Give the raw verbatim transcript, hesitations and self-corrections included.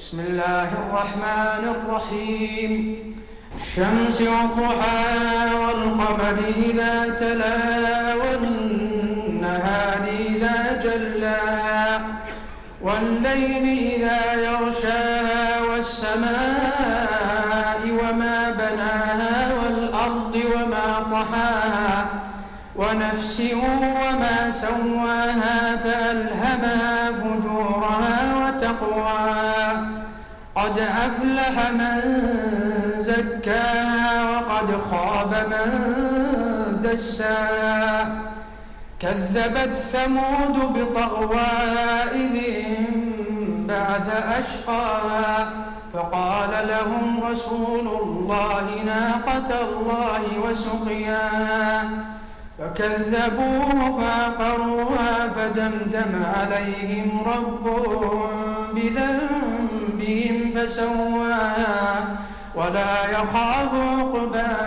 بسم الله الرحمن الرحيم. الشمس وضحاها والقمر إذا تلاها والنهار إذا جلاها والليل إذا يغشاها والسماء وما بناها والأرض وما طحاها ونفس وما سواها فألهمها فجورها وتقواها. قد أفلح من زكاها وقد خاب من دساها. كذبت ثمود بطغواها إذ انبعث أشقاها فقال لهم رسول الله ناقة الله وسقياها فكذبوه فعقروها فدمدم عليهم ربهم بذنبهم فسواها ولا يخاف عقباها.